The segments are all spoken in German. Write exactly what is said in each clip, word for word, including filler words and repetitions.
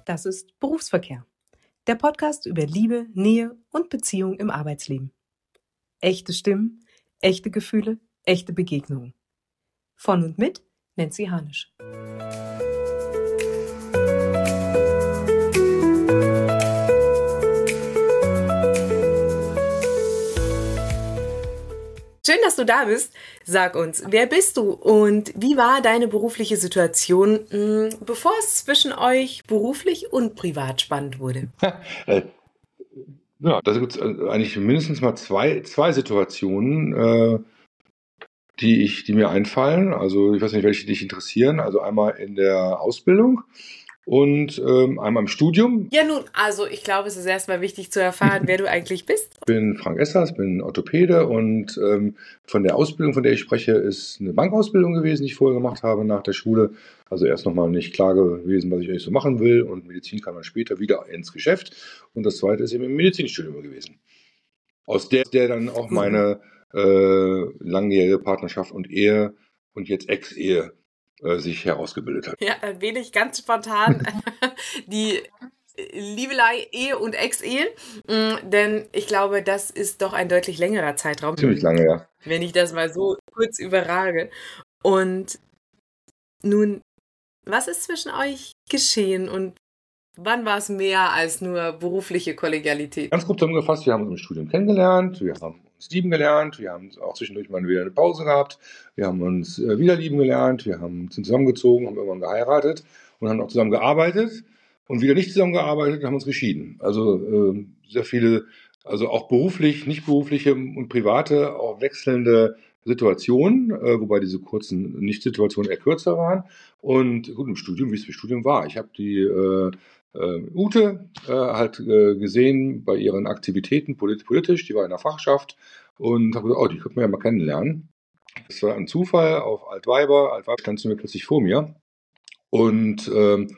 Das ist Berufsverkehr. Der Podcast über Liebe, Nähe und Beziehung im Arbeitsleben. Echte Stimmen, echte Gefühle, echte Begegnungen. Von und mit Nancy Harnisch. Schön, dass du da bist. Sag uns, wer bist du und wie war deine berufliche Situation, mh, bevor es zwischen euch beruflich und privat spannend wurde? Äh, ja, da gibt es eigentlich mindestens mal zwei, zwei Situationen, äh, die ich, die mir einfallen. Also ich weiß nicht, welche dich interessieren. Also einmal in der Ausbildung und ähm, einmal im Studium. Ja nun, also ich glaube, es ist erstmal wichtig zu erfahren, wer du eigentlich bist. Ich bin Frank Essers, bin Orthopäde und ähm, von der Ausbildung, von der ich spreche, ist eine Bankausbildung gewesen, die ich vorher gemacht habe nach der Schule. Also erst nochmal nicht klar gewesen, was ich eigentlich so machen will, und Medizin kam dann später wieder ins Geschäft. Und das zweite ist eben im Medizinstudium gewesen, aus der, der dann auch meine äh, langjährige Partnerschaft und Ehe und jetzt Ex-Ehe äh, sich herausgebildet hat. Ja, dann wähle ich ganz spontan die Liebelei, Ehe und Ex-Ehe, mm, denn ich glaube, das ist doch ein deutlich längerer Zeitraum, Ziemlich lange, ja. wenn ich das mal so kurz überrage. Und nun, was ist zwischen euch geschehen und wann war es mehr als nur berufliche Kollegialität? Ganz grob zusammengefasst, wir haben uns im Studium kennengelernt, wir haben uns lieben gelernt, wir haben auch zwischendurch mal wieder eine Pause gehabt, wir haben uns äh, wieder lieben gelernt, wir haben, sind zusammengezogen, haben irgendwann geheiratet und haben auch zusammen gearbeitet und wieder nicht zusammengearbeitet und haben uns geschieden. Also äh, sehr viele, also auch beruflich, nicht berufliche und private, auch wechselnde Situationen, äh, wobei diese kurzen Nicht-Situationen eher kürzer waren. Und gut, im Studium, wie es im Studium war. Ich habe die äh, äh, Ute äh, halt äh, gesehen bei ihren Aktivitäten polit- politisch, die war in der Fachschaft und habe gesagt, oh, die könnte man ja mal kennenlernen. Das war ein Zufall auf Altweiber. Altweiber stand sie mir plötzlich vor mir und ähm,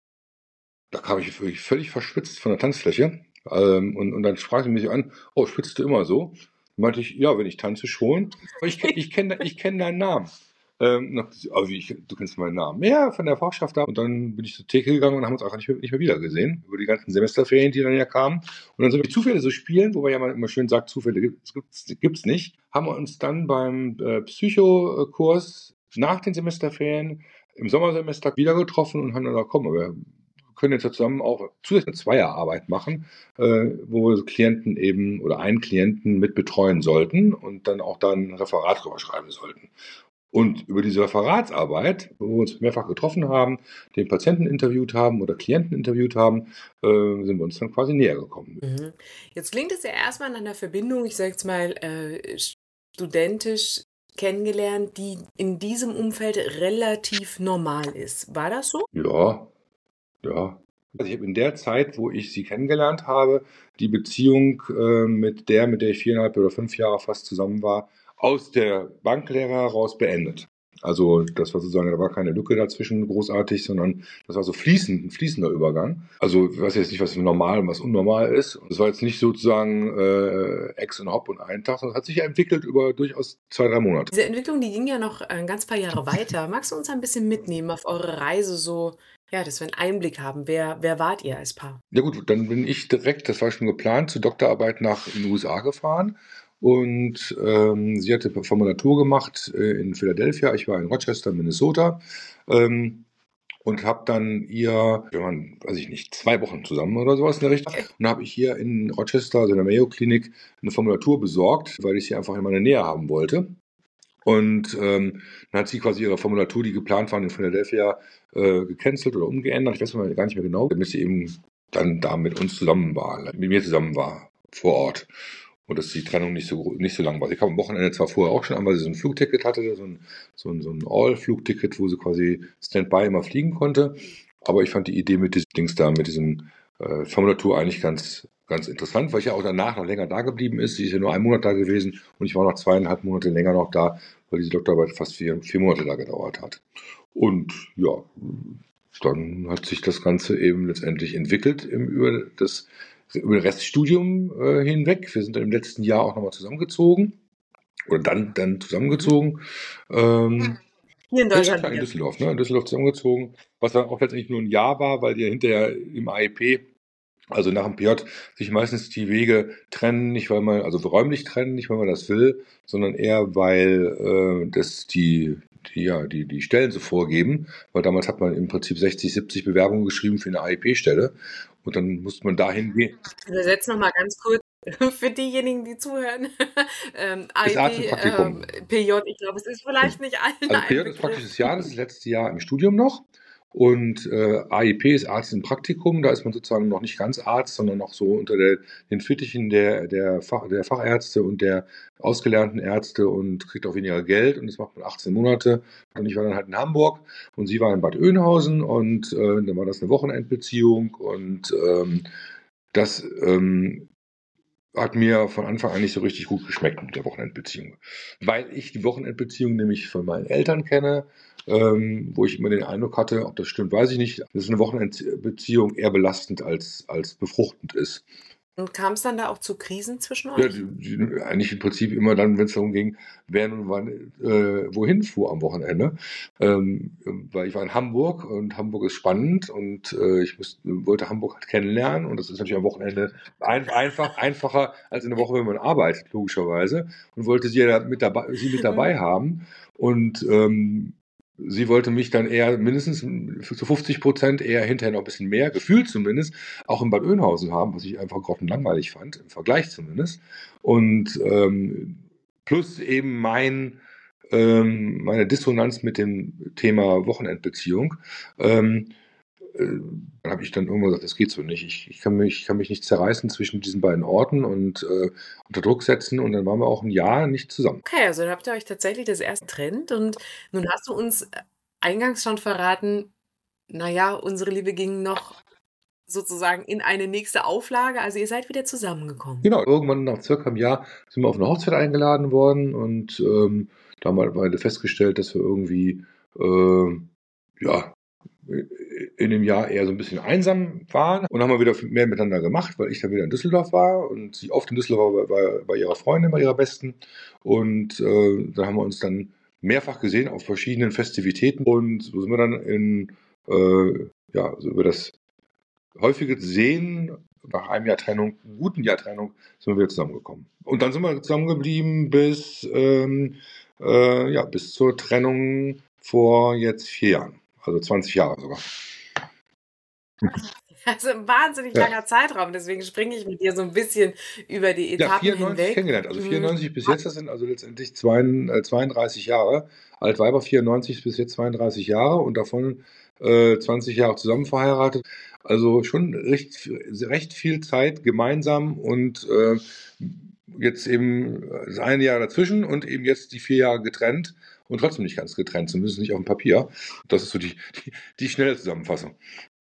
da kam ich wirklich völlig verschwitzt von der Tanzfläche ähm, und, und dann sprach sie mich an, oh, schwitzt du immer so? Meinte ich, ja, wenn ich tanze schon. Aber ich, kenn- ich kenne ich kenn deinen Namen. Ähm, noch, oh, wie, ich, du kennst meinen Namen. Ja, von der Fachschaft da. Und dann bin ich zur Theke gegangen und haben uns einfach nicht mehr, nicht mehr wieder gesehen. Über die ganzen Semesterferien, die dann ja kamen. Und dann sind wir Zufälle so spielen, wobei ja man immer schön sagt, Zufälle gibt es gibt's nicht. Haben wir uns dann beim äh, Psychokurs nach den Semesterferien im Sommersemester wieder getroffen und haben dann gesagt, komm, wir können jetzt zusammen auch zusätzlich eine Zweierarbeit machen, äh, wo wir so Klienten eben oder einen Klienten mit betreuen sollten und dann auch dann ein Referat drüber schreiben sollten. Und über diese Referatsarbeit, wo wir uns mehrfach getroffen haben, den Patienten interviewt haben oder Klienten interviewt haben, äh, sind wir uns dann quasi näher gekommen. Mhm. Jetzt klingt es ja erstmal nach einer Verbindung, ich sage jetzt mal äh, studentisch kennengelernt, die in diesem Umfeld relativ normal ist. War das so? Ja, ja. Also ich habe in der Zeit, wo ich sie kennengelernt habe, die Beziehung äh, mit der, mit der ich viereinhalb oder fünf Jahre fast zusammen war, aus der Banklehre heraus beendet. Also das war sozusagen, da war keine Lücke dazwischen großartig, sondern das war so fließend, ein fließender Übergang. Also ich weiß jetzt nicht, was normal und was unnormal ist. Es war jetzt nicht sozusagen äh, Ex und Hop und einen Tag, sondern es hat sich ja entwickelt über durchaus zwei, drei Monate. Diese Entwicklung, die ging ja noch ein ganz paar Jahre weiter. Magst du uns ein bisschen mitnehmen auf eure Reise so, ja, dass wir einen Einblick haben? Wer, wer wart ihr als Paar? Ja gut, dann bin ich direkt, das war schon geplant, zur Doktorarbeit nach in den U S A gefahren. Und ähm, sie hatte Formulatur gemacht äh, in Philadelphia. Ich war in Rochester, Minnesota. Ähm, und habe dann ihr, wir waren, weiß ich nicht, zwei Wochen zusammen oder sowas in der Richtung. Okay. Und habe ich hier in Rochester, also in der Mayo-Klinik, eine Formulatur besorgt, weil ich sie einfach in meine Nähe haben wollte. Und ähm, dann hat sie quasi ihre Formulatur, die geplant waren in Philadelphia, äh, gecancelt oder umgeändert. Ich weiß mal gar nicht mehr genau, damit sie eben dann da mit uns zusammen war, mit mir zusammen war, vor Ort. Und dass die Trennung nicht so, nicht so lang war. Sie kam am Wochenende zwar vorher auch schon an, weil sie so ein Flugticket hatte, so ein, so ein, so ein All-Flugticket, wo sie quasi Standby immer fliegen konnte. Aber ich fand die Idee mit diesem Dings da, mit diesem äh, Formulatur eigentlich ganz, ganz interessant, weil ich ja auch danach noch länger da geblieben ist. Sie ist ja nur einen Monat da gewesen und ich war noch zweieinhalb Monate länger noch da, weil diese Doktorarbeit fast vier, vier Monate da gedauert hat. Und ja, dann hat sich das Ganze eben letztendlich entwickelt im, über das über das Reststudium äh, hinweg. Wir sind dann im letzten Jahr auch nochmal zusammengezogen oder dann, dann zusammengezogen. Ähm, Hier in Ja, ganz Deutschland klar, in wieder. Düsseldorf, ne? In Düsseldorf zusammengezogen, was dann auch letztendlich nur ein Jahr war, weil die ja hinterher im A E P, also nach dem P J, sich meistens die Wege trennen, nicht weil man, also räumlich trennen, nicht weil man das will, sondern eher weil äh, das die, die, ja, die, die Stellen so vorgeben, weil damals hat man im Prinzip sechzig, siebzig Bewerbungen geschrieben für eine A E P-Stelle und dann musste man dahin gehen. Übersetz noch mal ganz kurz für diejenigen, die zuhören. ähm, Ist Arzt im A I P, ähm, Praktikum. P J, ich glaube, es ist Genau. vielleicht nicht allen Also ein P J ist Begriff. praktisches Jahr, das ist das letzte Jahr im Studium noch. Und äh, A I P ist Arzt im Praktikum, da ist man sozusagen noch nicht ganz Arzt, sondern noch so unter der, den Fittichen der, der, Fach, der Fachärzte und der ausgelernten Ärzte und kriegt auch weniger Geld. Und das macht man achtzehn Monate. Und ich war dann halt in Hamburg und sie war in Bad Oeynhausen und äh, dann war das eine Wochenendbeziehung und ähm, das ähm, hat mir von Anfang an nicht so richtig gut geschmeckt mit der Wochenendbeziehung. Weil ich die Wochenendbeziehung nämlich von meinen Eltern kenne, ähm, wo ich immer den Eindruck hatte, ob das stimmt, weiß ich nicht, dass eine Wochenendbeziehung eher belastend als, als befruchtend ist. Und kam es dann da auch zu Krisen zwischen Ja, euch? die, die, eigentlich im Prinzip immer dann, wenn es darum ging, wer nun wann, äh, wohin fuhr am Wochenende. Ähm, weil ich war in Hamburg und Hamburg ist spannend und äh, ich muss, wollte Hamburg halt kennenlernen und das ist natürlich am Wochenende ein, einfach einfacher als in der Woche, wenn man arbeitet, logischerweise. Und wollte sie ja mit dabei, sie mit dabei haben und ähm, sie wollte mich dann eher mindestens zu fünfzig Prozent eher hinterher noch ein bisschen mehr, gefühlt zumindest, auch in Bad Oeynhausen haben, was ich einfach grottenlangweilig fand, im Vergleich zumindest. Und ähm, plus eben mein, ähm, meine Dissonanz mit dem Thema Wochenendbeziehung. Ähm, äh, dann habe ich dann irgendwann gesagt, das geht so nicht. Ich, ich, kann mich, ich kann mich nicht zerreißen zwischen diesen beiden Orten und äh, unter Druck setzen. Und dann waren wir auch ein Jahr nicht zusammen. Okay, also dann habt ihr euch tatsächlich das erste getrennt und nun hast du uns äh, eingangs schon verraten, naja, unsere Liebe ging noch sozusagen in eine nächste Auflage, also ihr seid wieder zusammengekommen. Genau, irgendwann nach circa einem Jahr sind wir auf eine Hochzeit eingeladen worden und ähm, da haben wir beide festgestellt, dass wir irgendwie äh, ja, in dem Jahr eher so ein bisschen einsam waren und haben wir wieder mehr miteinander gemacht, weil ich dann wieder in Düsseldorf war und sie oft in Düsseldorf war bei, bei ihrer Freundin, bei ihrer Besten. Und äh, da haben wir uns dann mehrfach gesehen auf verschiedenen Festivitäten und so sind wir dann in, äh, ja, so über das häufige Sehen nach einem Jahr Trennung, einem guten Jahr Trennung, sind wir wieder zusammengekommen. Und dann sind wir zusammengeblieben bis, ähm, äh, ja, bis zur Trennung vor jetzt vier Jahren. Also zwanzig Jahre sogar. Also ein wahnsinnig Ja. langer Zeitraum, deswegen springe ich mit dir so ein bisschen über die Ja, Etappen vierundneunzig hinweg. kennengelernt. Also Hm, vierundneunzig bis jetzt, das sind also letztendlich zweiunddreißig Jahre. Altweiber vierundneunzig bis jetzt zweiunddreißig Jahre und davon äh, zwanzig Jahre zusammen verheiratet. Also schon recht, recht viel Zeit gemeinsam und äh, jetzt eben das eine Jahr dazwischen und eben jetzt die vier Jahre getrennt und trotzdem nicht ganz getrennt, zumindest nicht auf dem Papier. Das ist so die, die, die schnelle Zusammenfassung.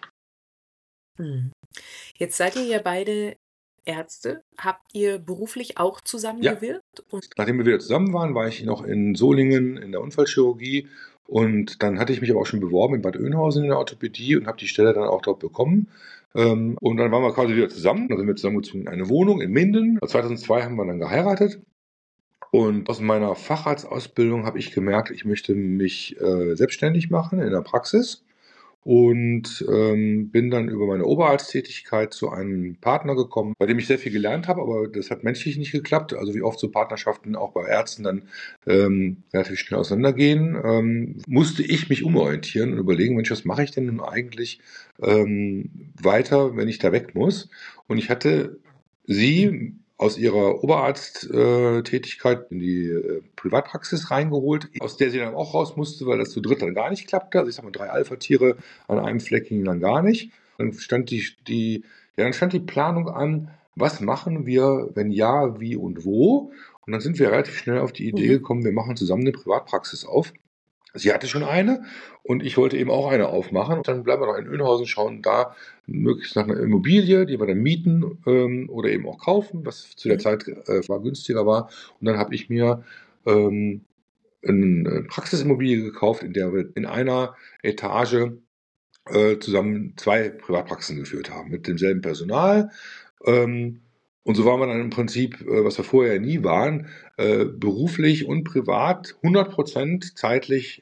Hm. Jetzt seid ihr ja beide Ärzte. Habt ihr beruflich auch Ja. zusammengewirkt? Und Nachdem wir wieder zusammen waren, war ich noch in Solingen in der Unfallchirurgie und dann hatte ich mich aber auch schon beworben in Bad Oeynhausen in der Orthopädie und habe die Stelle dann auch dort bekommen. Ähm, und dann waren wir quasi wieder zusammen. Dann sind wir zusammengezogen in eine Wohnung in Minden. zweitausendzwei haben wir dann geheiratet. Und aus meiner Facharztausbildung habe ich gemerkt, ich möchte mich äh, selbstständig machen in der Praxis. Und ähm, bin dann über meine Oberarzttätigkeit zu einem Partner gekommen, bei dem ich sehr viel gelernt habe, aber das hat menschlich nicht geklappt. Also wie oft so Partnerschaften auch bei Ärzten dann ähm, relativ schnell auseinandergehen, ähm, musste ich mich umorientieren und überlegen, Mensch, was mache ich denn nun eigentlich ähm, weiter, wenn ich da weg muss? Und ich hatte sie aus ihrer Oberarzttätigkeit in die äh, Privatpraxis reingeholt, aus der sie dann auch raus musste, weil das zu dritt dann gar nicht klappte. Also ich sag mal, drei Alpha-Tiere an einem Fleck gingen dann gar nicht. Dann stand die, die, ja, dann stand die Planung an, was machen wir, wenn ja, wie und wo. Und dann sind wir relativ schnell auf die Idee Mhm. gekommen, wir machen zusammen eine Privatpraxis auf. Sie hatte schon eine und ich wollte eben auch eine aufmachen. Und dann bleiben wir noch in Oeynhausen, schauen da möglichst nach einer Immobilie, die wir dann mieten ähm, oder eben auch kaufen, was zu der Mhm. Zeit äh, war günstiger war. Und dann habe ich mir ähm, eine Praxisimmobilie gekauft, in der wir in einer Etage äh, zusammen zwei Privatpraxen geführt haben, mit demselben Personal. Ähm, und so waren wir dann im Prinzip, äh, was wir vorher nie waren, äh, beruflich und privat hundert Prozent zeitlich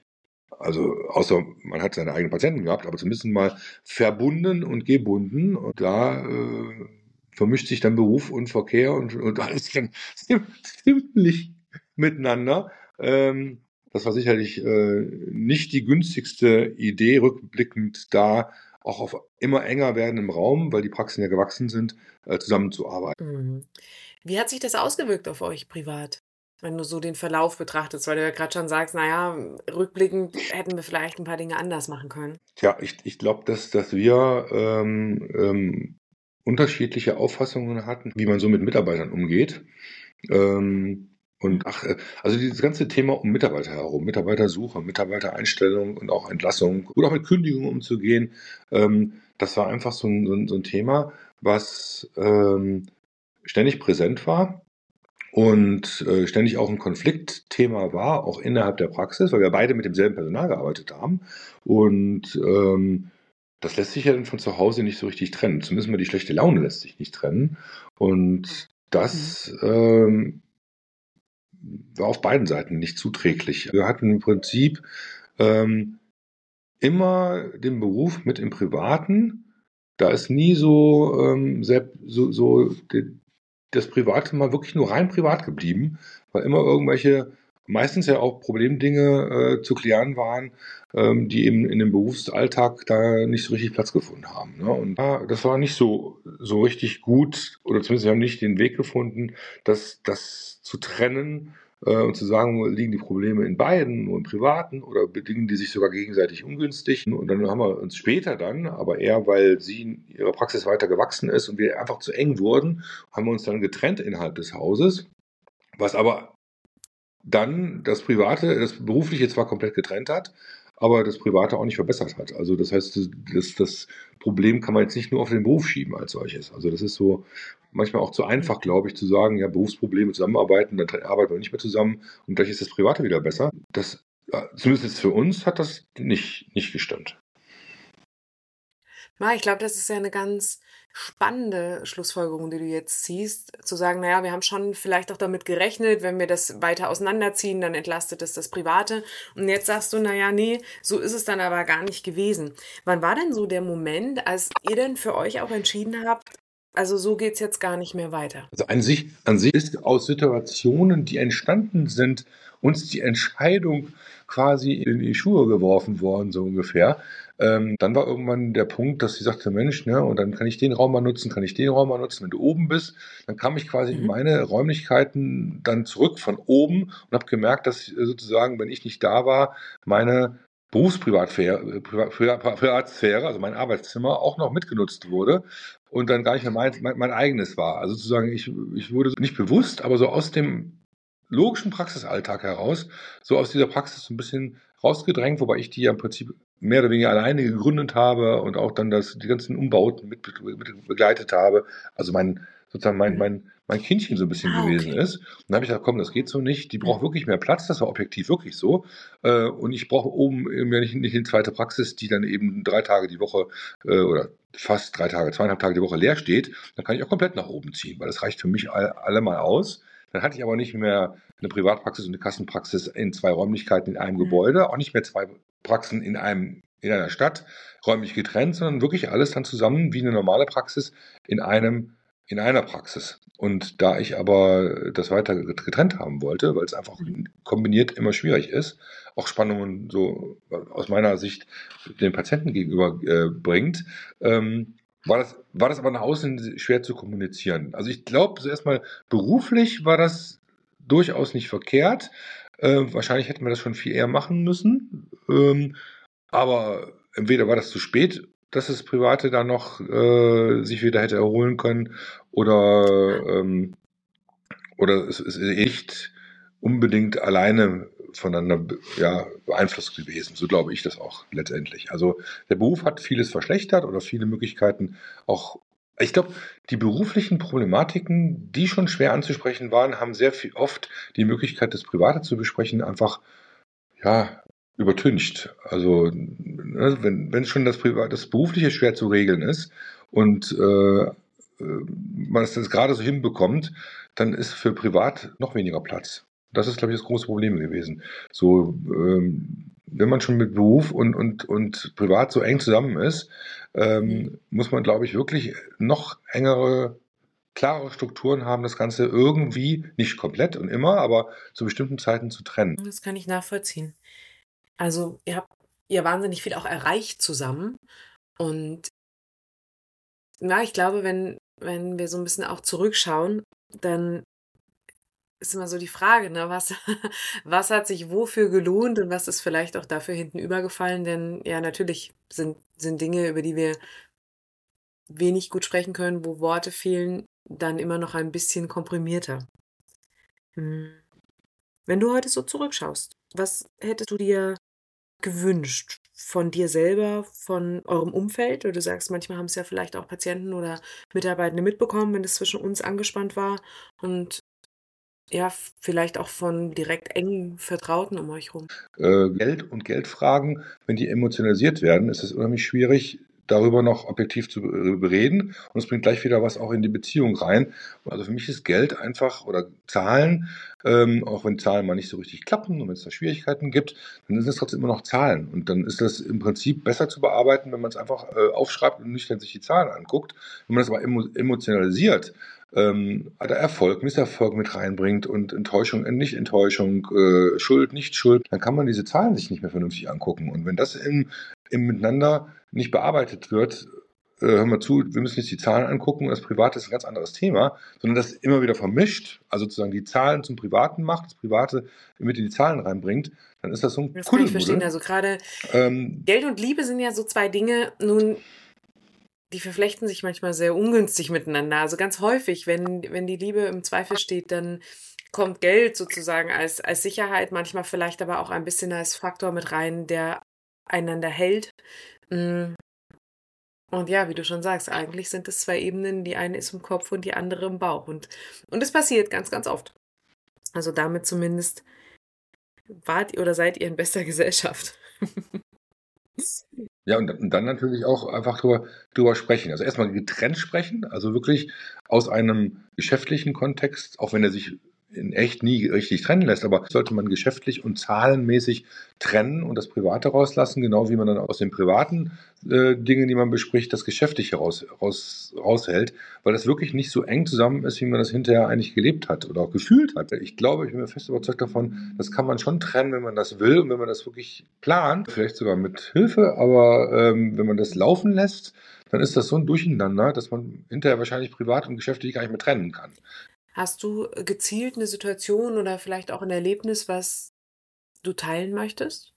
Also außer man hat seine eigenen Patienten gehabt, aber zumindest mal verbunden und gebunden. Und da äh, vermischt sich dann Beruf und Verkehr und, und alles dann ziemlich miteinander. Ähm, das war sicherlich äh, nicht die günstigste Idee, rückblickend da auch auf immer enger werdendem Raum, weil die Praxen ja gewachsen sind, äh, zusammenzuarbeiten. Mhm. Wie hat sich das ausgewirkt auf euch privat? Wenn du so den Verlauf betrachtest, weil du ja gerade schon sagst, naja, rückblickend hätten wir vielleicht ein paar Dinge anders machen können. Tja, ich, ich glaube, dass, dass wir ähm, ähm, unterschiedliche Auffassungen hatten, wie man so mit Mitarbeitern umgeht. Ähm, und ach, äh, also dieses ganze Thema um Mitarbeiter herum, Mitarbeitersuche, Mitarbeitereinstellung und auch Entlassung oder auch mit Kündigungen umzugehen, ähm, das war einfach so ein, so ein, so ein Thema, was ähm, ständig präsent war und äh, ständig auch ein Konfliktthema war, auch innerhalb der Praxis, weil wir beide mit demselben Personal gearbeitet haben. Und ähm, das lässt sich ja dann von zu Hause nicht so richtig trennen. Zumindest mal die schlechte Laune lässt sich nicht trennen. Und das ähm, war auf beiden Seiten nicht zuträglich. Wir hatten im Prinzip ähm, immer den Beruf mit im Privaten. Da ist nie so, ähm, sehr, so, so die, das Private mal wirklich nur rein privat geblieben, weil immer irgendwelche, meistens ja auch Problemdinge äh, zu klären waren, ähm, die eben in dem Berufsalltag da nicht so richtig Platz gefunden haben. Ne? Und ja, das war nicht so, so richtig gut, oder zumindest wir haben nicht den Weg gefunden, das, das zu trennen äh, und zu sagen, liegen die Probleme in beiden, nur im Privaten, oder bedingen die sich sogar gegenseitig ungünstig. Und dann haben wir uns später dann, aber eher, weil sie in ihrer Praxis weiter gewachsen ist und wir einfach zu eng wurden, haben wir uns dann getrennt innerhalb des Hauses, was aber dann das Private, das Berufliche zwar komplett getrennt hat, aber das Private auch nicht verbessert hat. Also das heißt, das, das Problem kann man jetzt nicht nur auf den Beruf schieben als solches. Also das ist so manchmal auch zu einfach, glaube ich, zu sagen, ja, Berufsprobleme zusammenarbeiten, dann arbeiten wir nicht mehr zusammen und gleich ist das Private wieder besser. Das, zumindest jetzt für uns, hat das nicht, nicht gestimmt. Ja, ich glaube, das ist ja eine ganz spannende Schlussfolgerung, die du jetzt ziehst, zu sagen, naja, wir haben schon vielleicht auch damit gerechnet, wenn wir das weiter auseinanderziehen, dann entlastet es das Private. Und jetzt sagst du, naja, nee, so ist es dann aber gar nicht gewesen. Wann war denn so der Moment, als ihr denn für euch auch entschieden habt, also so geht's jetzt gar nicht mehr weiter? Also an sich, an sich ist aus Situationen, die entstanden sind, uns die Entscheidung quasi in die Schuhe geworfen worden, so ungefähr. Ähm, dann war irgendwann der Punkt, dass sie sagte, Mensch, ne, und dann kann ich den Raum mal nutzen, kann ich den Raum mal nutzen, wenn du oben bist. Dann kam ich quasi in Mhm. meine Räumlichkeiten dann zurück von oben und habe gemerkt, dass äh, sozusagen, wenn ich nicht da war, meine Berufsprivatsphäre, Privat- Privat- Privatsphäre, also mein Arbeitszimmer, auch noch mitgenutzt wurde und dann gar nicht mehr mein, mein, mein eigenes war. Also sozusagen, ich, ich wurde nicht bewusst, aber so aus dem logischen Praxisalltag heraus, so aus dieser Praxis so ein bisschen rausgedrängt, wobei ich die ja im Prinzip mehr oder weniger alleine gegründet habe und auch dann das, die ganzen Umbauten mit, mit begleitet habe. Also mein, sozusagen mein, Mhm. mein, mein Kindchen so ein bisschen Ah, gewesen okay. ist. Und dann habe ich gesagt, komm, das geht so nicht. Die braucht Mhm. wirklich mehr Platz. Das war objektiv wirklich so. Äh, Und ich brauche oben eben ja nicht, nicht eine zweite Praxis, die dann eben drei Tage die Woche äh, oder fast drei Tage, zweieinhalb Tage die Woche leer steht. Dann kann ich auch komplett nach oben ziehen, weil das reicht für mich all, alle mal aus. Dann hatte ich aber nicht mehr eine Privatpraxis und eine Kassenpraxis in zwei Räumlichkeiten in einem Mhm. Gebäude, auch nicht mehr zwei Praxen in einem in einer Stadt räumlich getrennt, sondern wirklich alles dann zusammen wie eine normale Praxis in einem in einer Praxis. Und da ich aber das weiter getrennt haben wollte, weil es einfach Mhm. kombiniert immer schwierig ist, auch Spannungen so aus meiner Sicht den Patienten gegenüber äh, bringt, ähm, war das, war das aber nach außen schwer zu kommunizieren. Also ich glaube, so erstmal beruflich war das durchaus nicht verkehrt. Äh, wahrscheinlich hätten wir das schon viel eher machen müssen. Ähm, aber entweder war das zu spät, dass das Private da noch äh, sich wieder hätte erholen können, oder, ähm, oder es ist nicht unbedingt alleine voneinander be- ja, beeinflusst gewesen. So glaube ich das auch letztendlich. Also der Beruf hat vieles verschlechtert oder viele Möglichkeiten auch. Ich glaube, die beruflichen Problematiken, die schon schwer anzusprechen waren, haben sehr viel oft die Möglichkeit, das Private zu besprechen, einfach ja, übertüncht. Also, ne, wenn, wenn schon das, Privat, das Berufliche schwer zu regeln ist und äh, äh, man es das gerade so hinbekommt, dann ist für privat noch weniger Platz. Das ist, glaube ich, das große Problem gewesen. So, ähm, wenn man schon mit Beruf und, und, und privat so eng zusammen ist, ähm, Mhm. muss man, glaube ich, wirklich noch engere, klare Strukturen haben, das Ganze irgendwie, nicht komplett und immer, aber zu bestimmten Zeiten zu trennen. Das kann ich nachvollziehen. Also, ihr habt ja wahnsinnig viel auch erreicht zusammen. Und ja, ich glaube, wenn, wenn wir so ein bisschen auch zurückschauen, dann ist immer so die Frage, ne, was, was hat sich wofür gelohnt und was ist vielleicht auch dafür hinten übergefallen? Denn ja, natürlich sind, sind Dinge, über die wir wenig gut sprechen können, wo Worte fehlen, dann immer noch ein bisschen komprimierter. Hm. Wenn du heute so zurückschaust, was hättest du dir gewünscht von dir selber, von eurem Umfeld? Oder du sagst, manchmal haben es ja vielleicht auch Patienten oder Mitarbeitende mitbekommen, wenn es zwischen uns angespannt war und ja, f- vielleicht auch von direkt engen Vertrauten um euch rum. Äh, Geld und Geldfragen, wenn die emotionalisiert werden, ist es unheimlich schwierig, darüber noch objektiv zu be- bereden. Und es bringt gleich wieder was auch in die Beziehung rein. Also für mich ist Geld einfach oder Zahlen, ähm, auch wenn Zahlen mal nicht so richtig klappen und wenn es da Schwierigkeiten gibt, dann sind es trotzdem immer noch Zahlen. Und dann ist das im Prinzip besser zu bearbeiten, wenn man es einfach äh, aufschreibt und nicht dann sich die Zahlen anguckt. Wenn man das aber emo emotionalisiert, ähm, der Erfolg, Misserfolg mit reinbringt und Enttäuschung, äh, Nicht-Enttäuschung, äh, Schuld, Nicht-Schuld, dann kann man diese Zahlen sich nicht mehr vernünftig angucken. Und wenn das im, im Miteinander nicht bearbeitet wird, äh, hör mal zu, wir müssen jetzt die Zahlen angucken und das Private ist ein ganz anderes Thema, sondern das immer wieder vermischt, also sozusagen die Zahlen zum Privaten macht, das Private mit in die Zahlen reinbringt, dann ist das so ein Das kann ich verstehen. Kuddelmuddel. Also gerade Ähm, Geld und Liebe sind ja so zwei Dinge, nun, die verflechten sich manchmal sehr ungünstig miteinander. Also ganz häufig, wenn, wenn die Liebe im Zweifel steht, dann kommt Geld sozusagen als, als Sicherheit, manchmal vielleicht aber auch ein bisschen als Faktor mit rein, der einander hält. Mm. Und ja, wie du schon sagst, eigentlich sind es zwei Ebenen. Die eine ist im Kopf und die andere im Bauch. Und, und es passiert ganz, ganz oft. Also damit zumindest wart ihr oder seid ihr in bester Gesellschaft. Ja, und, und dann natürlich auch einfach drüber, drüber sprechen. Also erstmal getrennt sprechen, also wirklich aus einem geschäftlichen Kontext, auch wenn er sich in echt nie richtig trennen lässt, aber sollte man geschäftlich und zahlenmäßig trennen und das Private rauslassen, genau wie man dann aus den privaten äh, Dingen, die man bespricht, das Geschäftliche raus, raus, raushält, weil das wirklich nicht so eng zusammen ist, wie man das hinterher eigentlich gelebt hat oder auch gefühlt hat. Ich glaube, ich bin mir fest überzeugt davon, das kann man schon trennen, wenn man das will und wenn man das wirklich plant, vielleicht sogar mit Hilfe, aber ähm, wenn man das laufen lässt, dann ist das so ein Durcheinander, dass man hinterher wahrscheinlich privat und geschäftlich gar nicht mehr trennen kann. Hast du gezielt eine Situation oder vielleicht auch ein Erlebnis, was du teilen möchtest?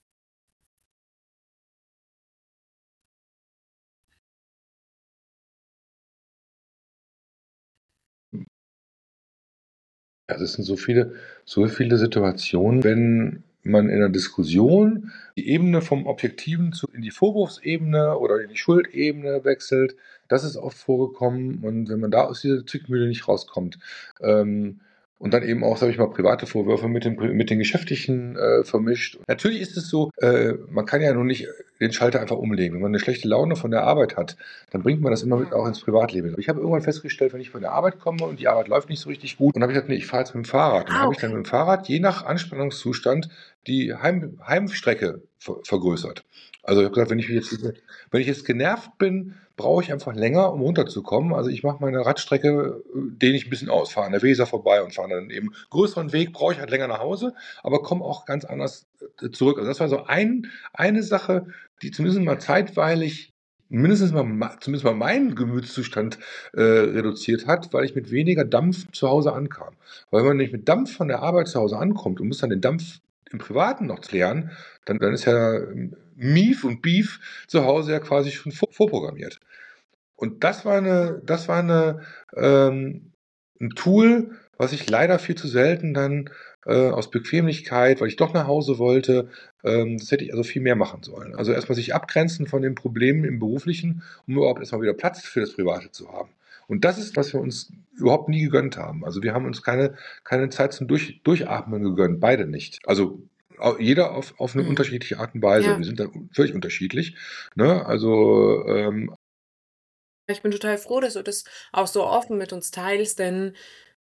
Ja, das sind so viele, so viele Situationen, wenn man in einer Diskussion die Ebene vom Objektiven zu, in die Vorwurfsebene oder in die Schuldebene wechselt. Das ist oft vorgekommen und wenn man da aus dieser Zwickmühle nicht rauskommt, ähm, und dann eben auch, sage ich mal, private Vorwürfe mit, dem, mit den geschäftlichen äh, vermischt. Natürlich ist es so, äh, man kann ja nun nicht den Schalter einfach umlegen. Wenn man eine schlechte Laune von der Arbeit hat, dann bringt man das immer mit auch ins Privatleben. Ich habe irgendwann festgestellt, wenn ich von der Arbeit komme und die Arbeit läuft nicht so richtig gut, und dann habe ich gesagt, nee, ich fahre jetzt mit dem Fahrrad. Und dann Ah, habe ich dann okay. mit dem Fahrrad je nach Anspannungszustand die Heim, Heimstrecke ver vergrößert. Also ich habe gesagt, wenn ich jetzt, wenn ich jetzt genervt bin, brauche ich einfach länger, um runterzukommen. Also ich mache meine Radstrecke, äh, dehne ich ein bisschen aus, fahre an der Weser vorbei und fahre dann eben größeren Weg, brauche ich halt länger nach Hause, aber komme auch ganz anders äh, zurück. Also das war so ein, eine Sache, die zumindest mal zeitweilig mindestens mal, zumindest mal meinen Gemütszustand äh, reduziert hat, weil ich mit weniger Dampf zu Hause ankam. Weil wenn man nicht mit Dampf von der Arbeit zu Hause ankommt und muss dann den Dampf im Privaten noch klären, dann, dann ist ja ähm, Mief und Beef zu Hause ja quasi schon vor, vorprogrammiert. Und das war eine, das war eine, ähm, ein Tool, was ich leider viel zu selten dann äh, aus Bequemlichkeit, weil ich doch nach Hause wollte, ähm, das hätte ich also viel mehr machen sollen. Also erstmal sich abgrenzen von den Problemen im Beruflichen, um überhaupt erstmal wieder Platz für das Private zu haben. Und das ist, was wir uns überhaupt nie gegönnt haben. Also wir haben uns keine, keine Zeit zum Durch, Durchatmen gegönnt, beide nicht. Also au- jeder auf, auf eine Mhm. unterschiedliche Art und Weise. Ja, Wir sind da völlig unterschiedlich. Ne? Also ähm, ich bin total froh, dass du das auch so offen mit uns teilst, denn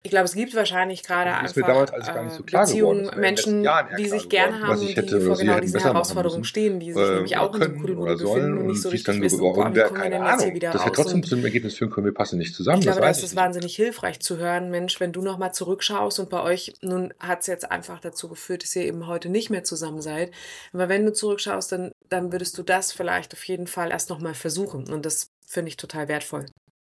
Ich glaube, es gibt wahrscheinlich gerade Das ist mir einfach damals alles gar nicht äh, so klar geworden. Beziehungen, Das ist mir in den letzten Menschen, Jahren eher die klar sich gerne geworden, was haben ich und die hätte oder vor sie genau hätten diesen besser machen Herausforderungen müssen stehen, die sich äh, nämlich oder auch in so einem können oder Kuddelmuddel befinden sollen und nicht und so sich richtig dann so, wissen, boah, warum wie der, kommen wir keine denn jetzt hier Ahnung, wieder das hätte raus? trotzdem Und zu dem Ergebnis führen können, wir passen nicht ich zusammen, das glaube, da weiß ist ich es nicht. wahnsinnig hilfreich zu hören, Mensch, wenn du nochmal zurückschaust und bei euch, nun hat es jetzt einfach dazu geführt, dass ihr eben heute nicht mehr zusammen seid, aber wenn du zurückschaust, dann, dann würdest du das vielleicht auf jeden Fall erst nochmal versuchen und das finde ich total wertvoll.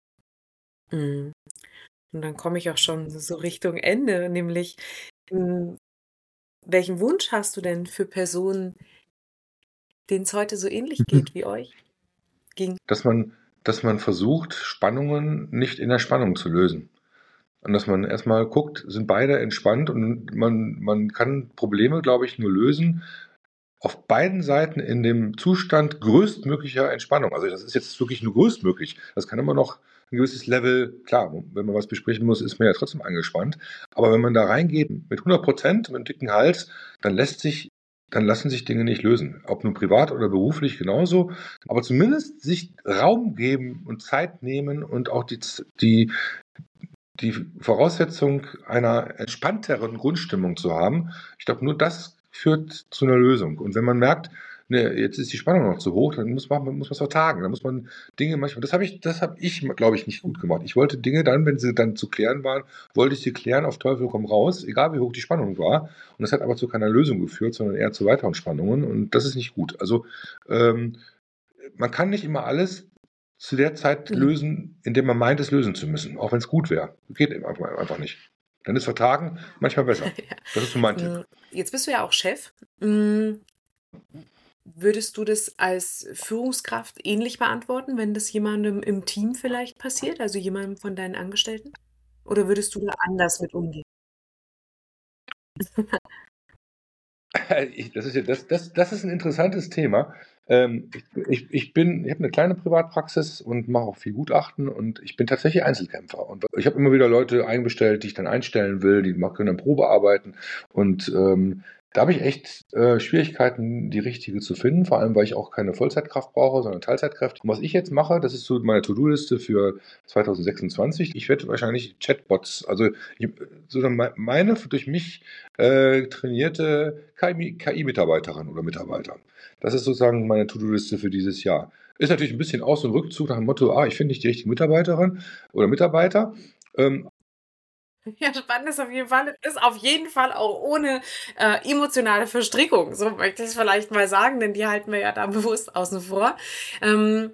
Mhm. Und dann komme ich auch schon so Richtung Ende, nämlich, hm, welchen Wunsch hast du denn für Personen, denen es heute so ähnlich geht wie euch ging? Dass man, dass man versucht, Spannungen nicht in der Spannung zu lösen. Und dass man erstmal guckt, sind beide entspannt und man, man kann Probleme, glaube ich, nur lösen auf beiden Seiten in dem Zustand größtmöglicher Entspannung. Also das ist jetzt wirklich nur größtmöglich. Das kann immer noch ein gewisses Level, klar, wenn man was besprechen muss, ist man ja trotzdem angespannt. Aber wenn man da reingeht mit hundert Prozent, mit einem dicken Hals, dann lässt sich, dann lassen sich Dinge nicht lösen. Ob nun privat oder beruflich genauso. Aber zumindest sich Raum geben und Zeit nehmen und auch die, die, die Voraussetzung einer entspannteren Grundstimmung zu haben. Ich glaube, nur das führt zu einer Lösung. Und wenn man merkt, ne, jetzt ist die Spannung noch zu hoch, dann muss man, muss man es vertagen. Dann muss man Dinge manchmal, das habe ich, das habe ich, glaube ich, nicht gut gemacht. Ich wollte Dinge dann, wenn sie dann zu klären waren, wollte ich sie klären auf Teufel komm raus, egal wie hoch die Spannung war. Und das hat aber zu keiner Lösung geführt, sondern eher zu weiteren Spannungen. Und das ist nicht gut. Also ähm, man kann nicht immer alles zu der Zeit Mhm. lösen, indem man meint, es lösen zu müssen, auch wenn es gut wäre. Geht eben einfach einfach nicht. Dann ist Vertagen manchmal besser. Ja. Das ist so mein Tipp. Mm, Jetzt bist du ja auch Chef. Mm, Würdest du das als Führungskraft ähnlich beantworten, wenn das jemandem im Team vielleicht passiert, also jemandem von deinen Angestellten? Oder würdest du da anders mit umgehen? Ich, das, ist ja, das, das, das ist ein interessantes Thema. Ähm, ich, ich bin, ich habe eine kleine Privatpraxis und mache auch viel Gutachten und ich bin tatsächlich Einzelkämpfer. Und ich habe immer wieder Leute einbestellt, die ich dann einstellen will, die machen- können dann Probe arbeiten. Und ähm, da habe ich echt äh, Schwierigkeiten, die richtige zu finden, vor allem weil ich auch keine Vollzeitkraft brauche, sondern Teilzeitkräfte. Und was ich jetzt mache, das ist so meine To-Do-Liste für zwanzig sechsundzwanzig. Ich werde wahrscheinlich Chatbots, also ich, so meine durch mich äh, trainierte K I-Mitarbeiterin oder Mitarbeiter. Das ist sozusagen meine To-Do-Liste für dieses Jahr. Ist natürlich ein bisschen Aus- und Rückzug nach dem Motto, ah, ich finde nicht die richtige Mitarbeiterin oder Mitarbeiter. Ähm, Ja, spannend ist auf jeden Fall, ist auf jeden Fall auch ohne äh, emotionale Verstrickung. So möchte ich es vielleicht mal sagen, denn die halten wir ja da bewusst außen vor. Ähm,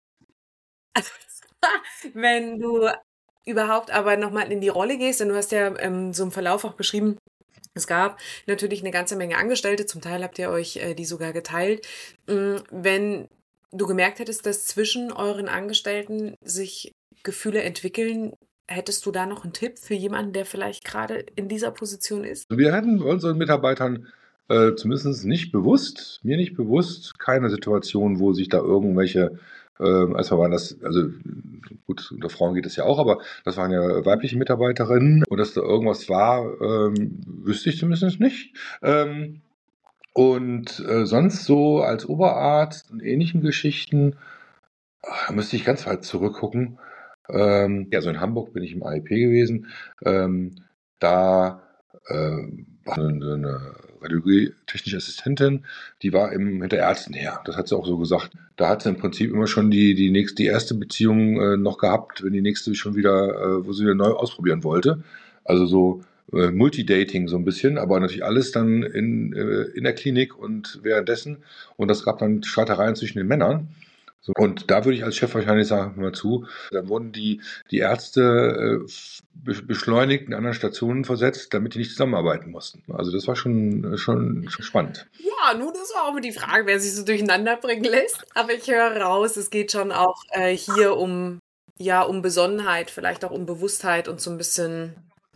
wenn du überhaupt aber nochmal in die Rolle gehst, denn du hast ja ähm, so im Verlauf auch beschrieben, es gab natürlich eine ganze Menge Angestellte, zum Teil habt ihr euch äh, die sogar geteilt. Mm, Wenn du gemerkt hättest, dass zwischen euren Angestellten sich Gefühle entwickeln, hättest du da noch einen Tipp für jemanden, der vielleicht gerade in dieser Position ist? Wir hatten unseren Mitarbeitern äh, zumindest nicht bewusst, mir nicht bewusst, keine Situation, wo sich da irgendwelche, äh, erstmal waren das, also gut, unter Frauen geht es ja auch, aber das waren ja weibliche Mitarbeiterinnen und dass da irgendwas war, ähm, wüsste ich zumindest nicht. Ähm, und äh, sonst so als Oberarzt und ähnlichen Geschichten, ach, da müsste ich ganz weit zurückgucken. Ähm, ja, also in Hamburg bin ich im A I P gewesen. Ähm, da äh, war eine, eine radiologietechnische Assistentin, die war im, hinter Ärzten her. Das hat sie auch so gesagt. Da hat sie im Prinzip immer schon die, die, nächste, die erste Beziehung äh, noch gehabt, wenn die nächste schon wieder, äh, wo sie wieder neu ausprobieren wollte. Also so äh, Multidating so ein bisschen, aber natürlich alles dann in, äh, in der Klinik und währenddessen. Und das gab dann Streitereien zwischen den Männern. So, und da würde ich als Chef wahrscheinlich sagen, hör mal zu, dann wurden die, die Ärzte äh, be- beschleunigt in anderen Stationen versetzt, damit die nicht zusammenarbeiten mussten. Also das war schon, schon, schon spannend. Ja, nun ist auch immer die Frage, wer sich so durcheinander bringen lässt. Aber ich höre raus, es geht schon auch äh, hier um, ja, um Besonnenheit, vielleicht auch um Bewusstheit und so ein bisschen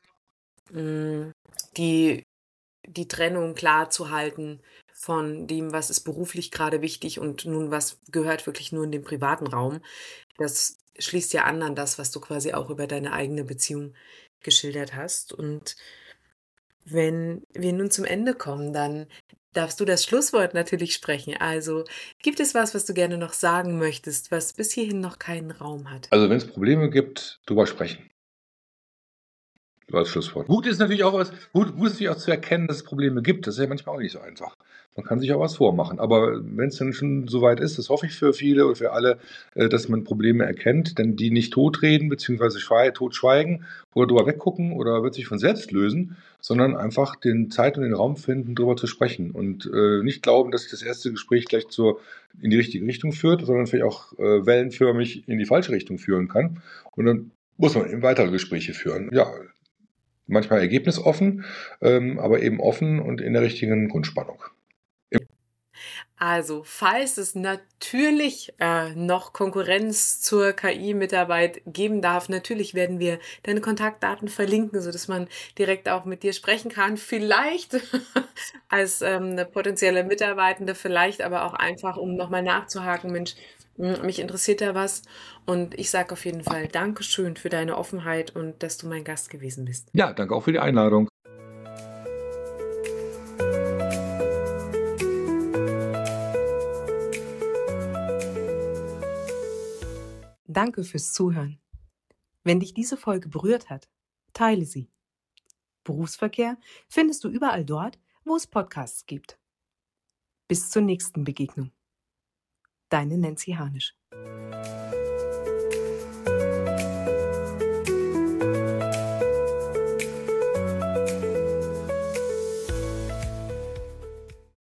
mh, die, die Trennung klar zu halten von dem, was ist beruflich gerade wichtig und nun, was gehört wirklich nur in den privaten Raum. Das schließt ja an an das, was du quasi auch über deine eigene Beziehung geschildert hast. Und wenn wir nun zum Ende kommen, dann darfst du das Schlusswort natürlich sprechen. Also gibt es was, was du gerne noch sagen möchtest, was bis hierhin noch keinen Raum hat? Also wenn es Probleme gibt, drüber sprechen. Als Schlusswort. Gut ist natürlich auch was, gut, gut ist natürlich auch zu erkennen, dass es Probleme gibt. Das ist ja manchmal auch nicht so einfach. Man kann sich auch was vormachen. Aber wenn es dann schon so weit ist, das hoffe ich für viele und für alle, äh, dass man Probleme erkennt, denn die nicht totreden bzw. Schwei totschweigen oder drüber weggucken oder wird sich von selbst lösen, sondern einfach den Zeit und den Raum finden, drüber zu sprechen und äh, nicht glauben, dass das erste Gespräch gleich zur, in die richtige Richtung führt, sondern vielleicht auch äh, wellenförmig in die falsche Richtung führen kann. Und dann muss man eben weitere Gespräche führen. Ja, manchmal ergebnisoffen, ähm, aber eben offen und in der richtigen Grundspannung. Also, falls es natürlich äh, noch Konkurrenz zur K I-Mitarbeit geben darf, natürlich werden wir deine Kontaktdaten verlinken, sodass man direkt auch mit dir sprechen kann. Vielleicht als ähm, eine potenzielle Mitarbeitende, vielleicht aber auch einfach, um nochmal nachzuhaken, Mensch, mh, mich interessiert da was. Und ich sage auf jeden Fall Dankeschön für deine Offenheit und dass du mein Gast gewesen bist. Ja, danke auch für die Einladung. Danke fürs Zuhören. Wenn dich diese Folge berührt hat, teile sie. Berufsverkehr findest du überall dort, wo es Podcasts gibt. Bis zur nächsten Begegnung. Deine Nancy Harnisch.